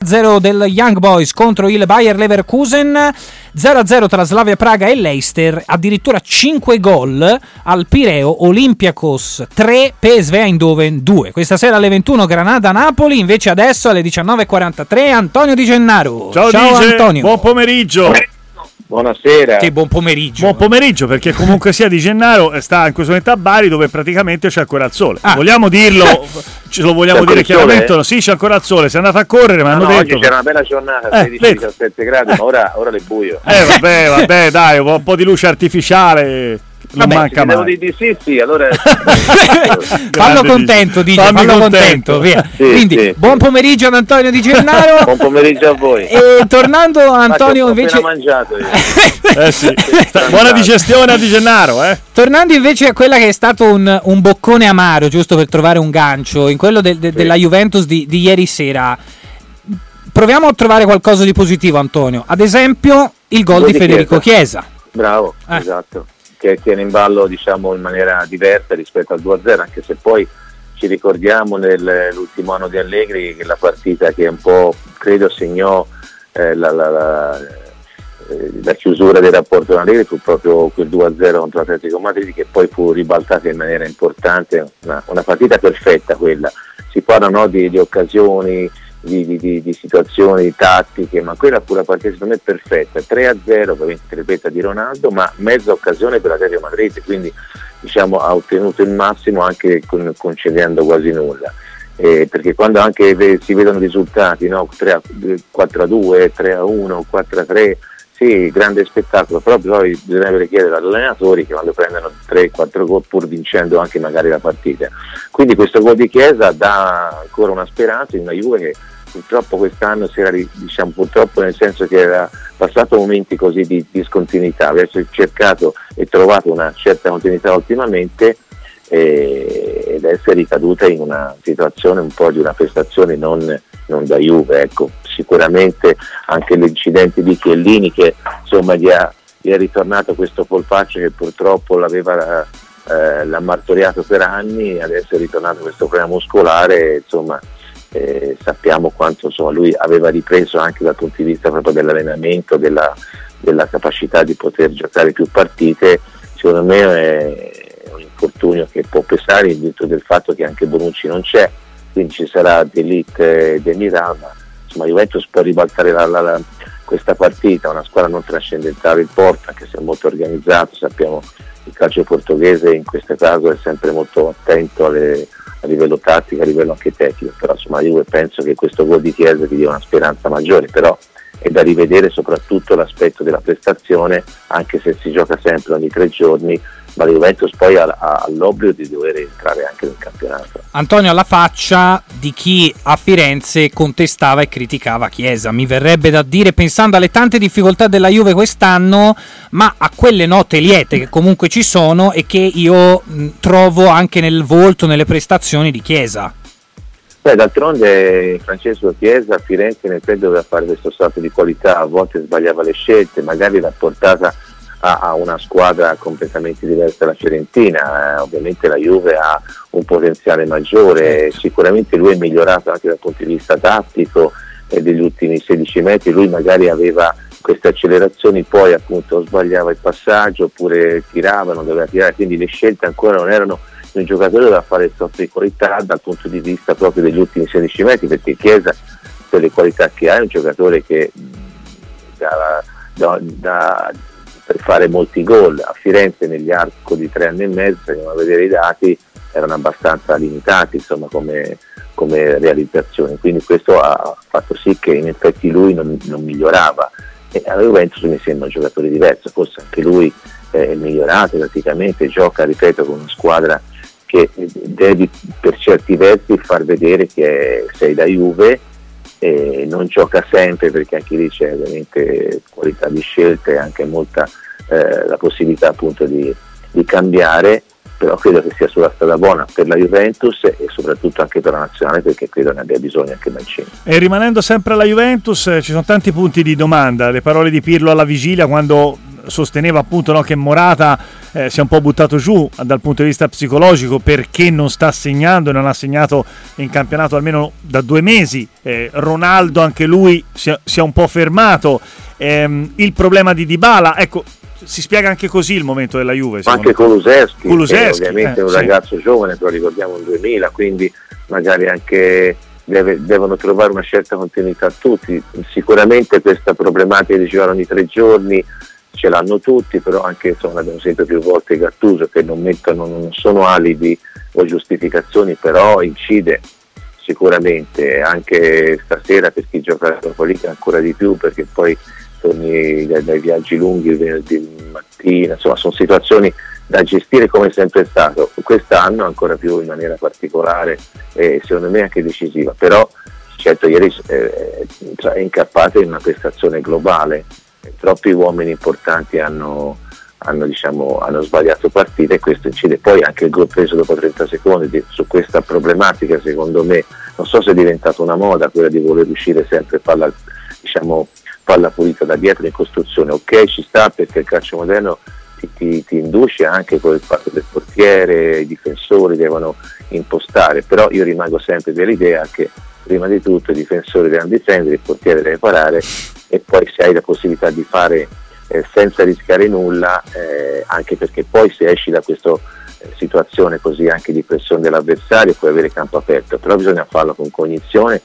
1-0 del Young Boys contro il Bayer Leverkusen, 0-0 tra Slavia Praga e Leicester, addirittura 5 gol al Pireo, Olympiacos 3, PSV Eindhoven 2. Questa sera alle 21 Granada-Napoli, invece adesso alle 19:43 Antonio Di Gennaro. Ciao Dice, Antonio. buon pomeriggio. Buonasera. Che buon pomeriggio. Buon pomeriggio, perché comunque sia Di Gennaro sta in questo momento a Bari, dove praticamente c'è ancora il sole. Vogliamo dirlo? Ce lo vogliamo dire chiaramente? No? Sì, c'è ancora il sole. Si è andato a correre, ma hanno detto. Oggi c'era una bella giornata, 16-17 gradi, ma ora è buio. Vabbè, dai, un po' di luce artificiale. Non manca mai. Devo dire sì, allora fallo contento, dice, fallo contento, via. Sì, quindi sì. Buon pomeriggio ad Antonio Di Gennaro. Buon pomeriggio a voi. E tornando Antonio invece ho mangiato io. Sì. Buona digestione a Di Gennaro, Tornando invece a quella che è stato un boccone amaro, giusto per trovare un gancio, in quello della Juventus di ieri sera. Proviamo a trovare qualcosa di positivo, Antonio. Ad esempio il gol di Federico Chiesa. Bravo, esatto. Che tiene in ballo, diciamo, in maniera diversa rispetto al 2-0, anche se poi ci ricordiamo nell'ultimo anno di Allegri che la partita che un po' credo segnò la chiusura del rapporto con Allegri fu proprio quel 2-0 contro l'Atletico Madrid, che poi fu ribaltata in maniera importante, una partita perfetta quella. Si parla di occasioni, di situazioni tattiche, ma quella fu la partita secondo me perfetta, 3-0, ovviamente tripetta di Ronaldo, ma mezza occasione per l'Atletico Madrid, quindi diciamo ha ottenuto il massimo anche concedendo quasi nulla, perché quando anche si vedono risultati, 4-2, 3-1, 4-3, sì, grande spettacolo, però poi bisogna chiedere agli allenatori che quando prendono 3-4 gol pur vincendo anche magari la partita. Quindi questo gol di Chiesa dà ancora una speranza in una Juve che purtroppo quest'anno si era, diciamo, purtroppo nel senso che era passato momenti così di discontinuità, aveva cercato e trovato una certa continuità ultimamente ed essere ricaduta in una situazione un po' di una prestazione non da Juve, ecco. Sicuramente anche l'incidente di Chiellini che insomma gli è ritornato questo polpaccio che purtroppo l'aveva l'ha martoriato per anni, adesso è ritornato questo problema muscolare, insomma sappiamo quanto insomma lui aveva ripreso anche dal punto di vista proprio dell'allenamento, della capacità di poter giocare più partite. Secondo me è un infortunio che può pesare in virtù del fatto che anche Bonucci non c'è, quindi ci sarà De Ligt e Demiral, ma insomma Juventus può ribaltare questa partita, una squadra non trascendentale il Porto, anche se è molto organizzato, sappiamo il calcio portoghese in questo caso è sempre molto attento a livello tattico, a livello anche tecnico, però insomma io penso che questo gol di Chiesa ti dia una speranza maggiore, però è da rivedere soprattutto l'aspetto della prestazione, anche se si gioca sempre ogni 3 giorni, ma la Juventus poi ha l'obbligo di dover entrare anche nel campionato. Antonio, alla faccia di chi a Firenze contestava e criticava Chiesa, mi verrebbe da dire, pensando alle tante difficoltà della Juve quest'anno, ma a quelle note liete che comunque ci sono e che io trovo anche nel volto, nelle prestazioni di Chiesa. D'altronde Francesco Chiesa a Firenze nel tempo doveva fare questo salto di qualità, a volte sbagliava le scelte, magari l'ha portata a una squadra completamente diversa dalla Fiorentina, ovviamente la Juve ha un potenziale maggiore, sicuramente lui è migliorato anche dal punto di vista tattico degli ultimi 16 metri, lui magari aveva queste accelerazioni, poi appunto sbagliava il passaggio oppure tirava, non doveva tirare, quindi le scelte ancora non erano un giocatore da fare il salto di qualità dal punto di vista proprio degli ultimi 16 metri, perché Chiesa per le qualità che ha è un giocatore che per fare molti gol a Firenze negli arco di 3 anni e mezzo, se andiamo a vedere i dati, erano abbastanza limitati insomma come realizzazione, quindi questo ha fatto sì che in effetti lui non migliorava, e alla Juventus mi sembra un giocatore diverso, forse anche lui è migliorato praticamente, gioca, ripeto, con una squadra che devi per certi versi far vedere che sei da Juve, e non gioca sempre perché anche lì c'è ovviamente qualità di scelta e anche molta la possibilità appunto di cambiare, però credo che sia sulla strada buona per la Juventus e soprattutto anche per la nazionale, perché credo ne abbia bisogno anche Mancini. E rimanendo sempre alla Juventus ci sono tanti punti di domanda, le parole di Pirlo alla vigilia quando sosteneva appunto, no, che Morata si è un po' buttato giù dal punto di vista psicologico perché non sta segnando, non ha segnato in campionato almeno da 2 mesi. Ronaldo anche lui si è un po' fermato. Il problema di Dybala, ecco, si spiega anche così il momento della Juve. Anche Kulusevski, ovviamente è un sì, ragazzo giovane, però ricordiamo il 2000, quindi magari anche devono trovare una certa continuità tutti. Sicuramente questa problematica di giocare ogni 3 giorni ce l'hanno tutti, però anche insomma abbiamo sentito più volte Gattuso che non sono alibi o giustificazioni, però incide sicuramente anche stasera per chi gioca la Liga ancora di più, perché poi torni dai viaggi lunghi il venerdì mattina, insomma sono situazioni da gestire come è sempre stato, quest'anno ancora più in maniera particolare e secondo me anche decisiva, però certo ieri è incappato in una prestazione globale, troppi uomini importanti hanno sbagliato partita e questo incide. Poi anche il gol preso dopo 30 secondi su questa problematica, secondo me non so se è diventata una moda quella di voler uscire sempre palla pulita da dietro in costruzione. Ok, ci sta, perché il calcio moderno ti induce anche con il fatto del portiere, i difensori devono impostare, però io rimango sempre dell'idea che prima di tutto i difensori devono difendere, il portiere deve parare e poi se hai la possibilità di fare senza rischiare nulla, anche perché poi se esci da questa situazione così anche di pressione dell'avversario puoi avere campo aperto, però bisogna farlo con cognizione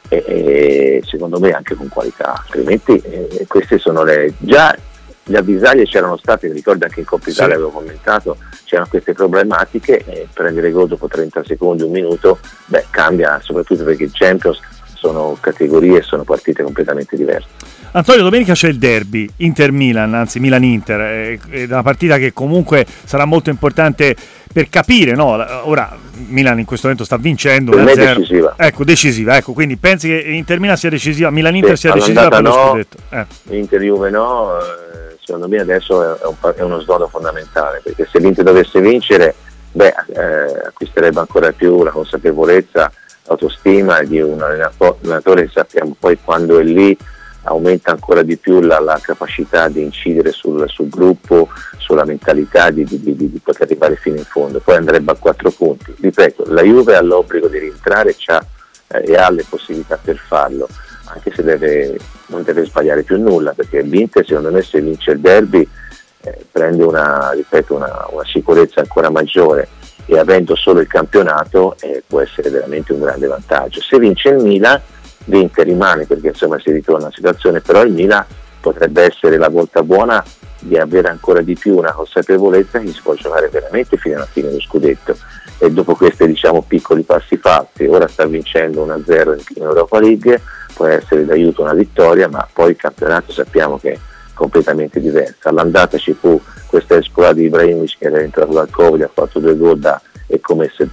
e secondo me anche con qualità, altrimenti queste sono già le avvisaglie c'erano state, mi ricordo anche in Coppa Italia avevo commentato, c'erano queste problematiche e prendere gol dopo 30 secondi, un minuto, cambia, soprattutto perché i Champions sono categorie, sono partite completamente diverse. Antonio, domenica c'è il derby Inter-Milan, anzi Milan-Inter, è una partita che comunque sarà molto importante per capire, no? Ora Milan in questo momento sta vincendo 1-0. Decisiva, ecco, quindi pensi che Inter-Milan sia decisiva, Milan-Inter sia decisiva per lo scudetto? Inter-Juve no, secondo me adesso è uno snodo fondamentale, perché se l'Inter dovesse vincere acquisterebbe ancora più la consapevolezza, l'autostima di un allenatore che sappiamo poi quando è lì aumenta ancora di più la capacità di incidere sul gruppo, sulla mentalità di poter arrivare fino in fondo. Poi andrebbe a 4 punti. Ripeto, la Juve ha l'obbligo di rientrare e ha le possibilità per farlo, anche se non deve sbagliare più nulla, perché l'Inter secondo me se vince il derby prende una sicurezza ancora maggiore e avendo solo il campionato può essere veramente un grande vantaggio. Se vince il Milan, l'Inter rimane, perché insomma si ritorna a situazione, però il Milan potrebbe essere la volta buona di avere ancora di più una consapevolezza che si può giocare veramente fino alla fine dello scudetto, e dopo questi piccoli passi fatti, ora sta vincendo 1-0 in Europa League, può essere d'aiuto una vittoria, ma poi il campionato sappiamo che è completamente diverso. All'andata ci fu questa esploit di Ibrahimovic che era entrato dal Covid, ha fatto 2 gol è come se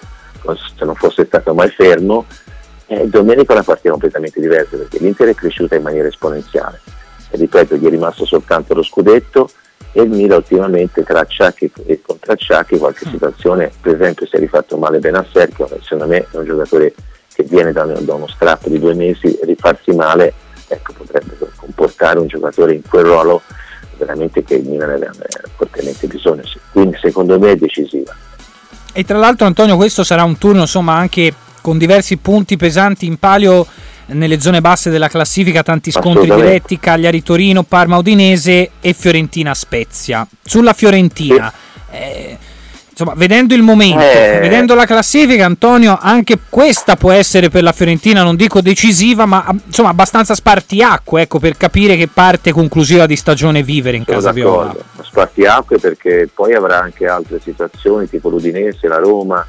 non fosse stato mai fermo. Domenica la partita è completamente diversa, perché l'Inter è cresciuta in maniera esponenziale e ripeto, gli è rimasto soltanto lo scudetto, e il Milan ultimamente tra acciacchi e contracciacchi qualche situazione, per esempio si è rifatto male Benasser, che secondo me è un giocatore che viene da uno strappo di 2 mesi, rifarsi male potrebbe comportare un giocatore in quel ruolo veramente che il Milan aveva fortemente bisogno, quindi secondo me è decisiva. E tra l'altro, Antonio, questo sarà un turno insomma anche con diversi punti pesanti in palio nelle zone basse della classifica, tanti scontri diretti: Cagliari-Torino, Parma-Udinese e Fiorentina-Spezia. Sulla Fiorentina, insomma, vedendo il momento, vedendo la classifica, Antonio, anche questa può essere per la Fiorentina, non dico decisiva, ma insomma abbastanza spartiacque, ecco, per capire che parte conclusiva di stagione vivere in casa viola. Spartiacque, perché poi avrà anche altre situazioni tipo l'Udinese, la Roma,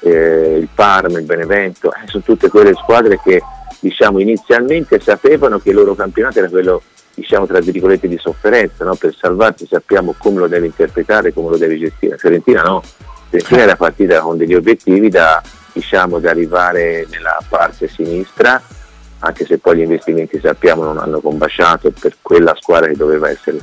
il Parma, il Benevento, sono tutte quelle squadre che inizialmente sapevano che il loro campionato era quello tra virgolette di sofferenza, no? Per salvarsi sappiamo come lo deve interpretare, come lo deve gestire. Fiorentina no, Fiorentina era partita con degli obiettivi da arrivare nella parte sinistra, anche se poi gli investimenti sappiamo non hanno combaciato per quella squadra che doveva essere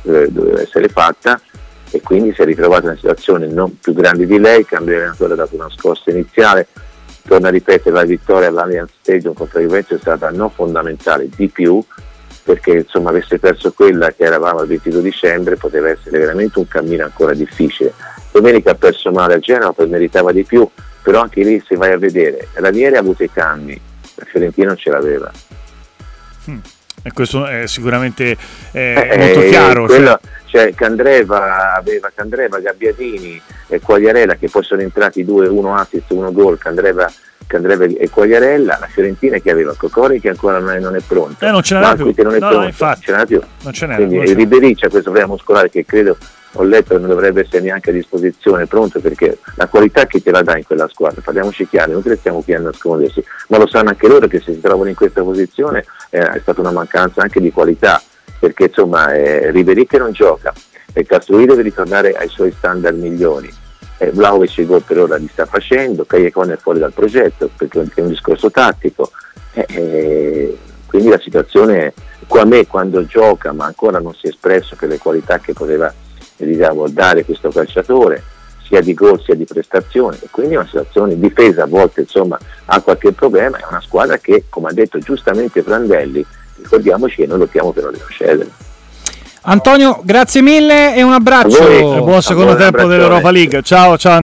fatta, e quindi si è ritrovata in una situazione non più grande di lei. Il cambio di allenatore ha dato una scossa iniziale, torna a ripetere, la vittoria all'Allianz Stadium contro la Juventus è stata non fondamentale, di più perché insomma avesse perso quella che eravamo il 22 dicembre poteva essere veramente un cammino ancora difficile. Domenica ha perso male a Genova, poi meritava di più, però anche lì se vai a vedere, Ranieri ha avuto i canni, la Fiorentina non ce l'aveva. E questo è sicuramente molto chiaro. Candreva aveva Gabbiadini e Quagliarella, che poi sono entrati due, uno assist, uno gol, Candreva e Quagliarella. La Fiorentina che aveva Cocori che ancora non è pronto, non ce n'era più, che non è pronto, infatti, ce n'era più. Non ce n'era, quindi Ribéry c'ha questo problema muscolare che credo, ho letto, che non dovrebbe essere neanche a disposizione pronto, perché la qualità che te la dà in quella squadra, parliamoci chiaro, non che le stiamo qui a nascondersi, ma lo sanno anche loro che se si trovano in questa posizione è stata una mancanza anche di qualità, perché insomma Ribéry che non gioca, e Castruì deve ritornare ai suoi standard migliori, Vlahovic il gol per ora li sta facendo, Callecone è fuori dal progetto perché è un discorso tattico, quindi la situazione qua, a me quando gioca ma ancora non si è espresso per le qualità che poteva dare questo calciatore, sia di gol sia di prestazione, e quindi è una situazione in difesa, a volte insomma ha qualche problema. È una squadra che, come ha detto giustamente Prandelli, ricordiamoci che noi lottiamo per non retrocedere. Antonio, grazie mille e un abbraccio. Buon secondo tempo dell'Europa League. Ciao.